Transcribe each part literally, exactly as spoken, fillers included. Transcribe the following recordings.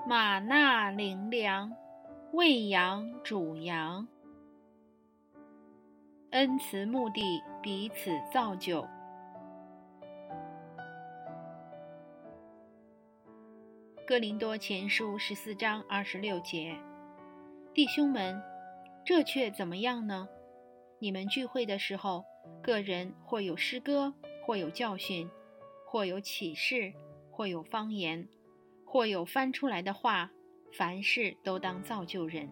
玛纳灵粮，喂养主羊。恩慈目的彼此造就。哥林多前书十四章二十六节，弟兄们，这却怎么样呢？你们聚会的时候，个人或有诗歌，或有教训，或有启示，或有方言，或有翻出来的话，凡事都当造就人。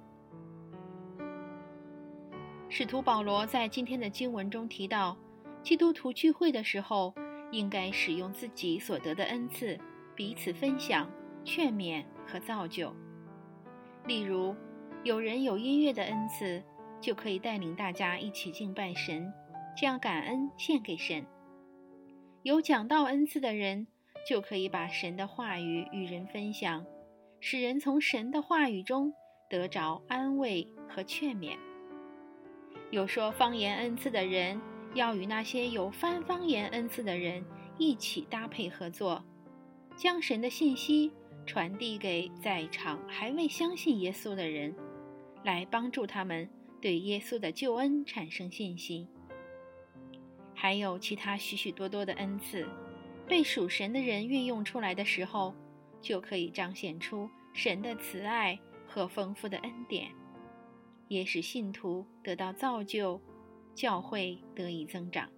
使徒保罗在今天的经文中提到，基督徒聚会的时候，应该使用自己所得的恩赐，彼此分享、劝勉和造就。例如，有人有音乐的恩赐，就可以带领大家一起敬拜神，将感恩献给神。有讲道恩赐的人，就可以把神的话语与人分享，使人从神的话语中得着安慰和劝勉。有说方言恩赐的人，要与那些有翻方言恩赐的人一起搭配合作，将神的信息传递给在场还未相信耶稣的人，来帮助他们对耶稣的救恩产生信心。还有其他许许多多的恩赐，被属神的人运用出来的时候，就可以彰显出神的慈爱和丰富的恩典，也使信徒得到造就，教会得以增长。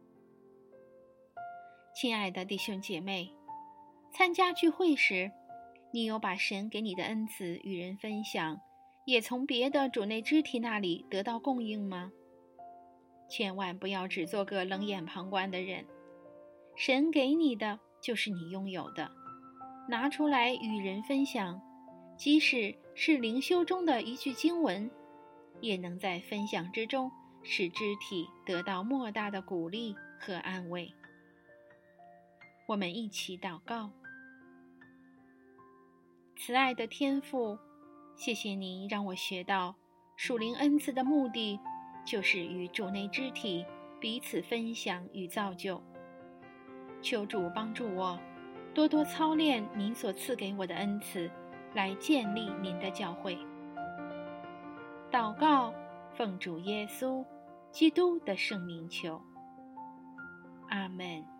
亲爱的弟兄姐妹，参加聚会时，你有把神给你的恩赐与人分享，也从别的主内肢体那里得到供应吗？千万不要只做个冷眼旁观的人，神给你的就是你拥有的，拿出来与人分享，即使是灵修中的一句经文，也能在分享之中使肢体得到莫大的鼓励和安慰。我们一起祷告。慈爱的天父，谢谢你让我学到属灵恩赐的目的就是与主内肢体彼此分享与造就。求主帮助我多多操练您所赐给我的恩赐，来建立您的教会。祷告，奉主耶稣基督的圣名求，阿们。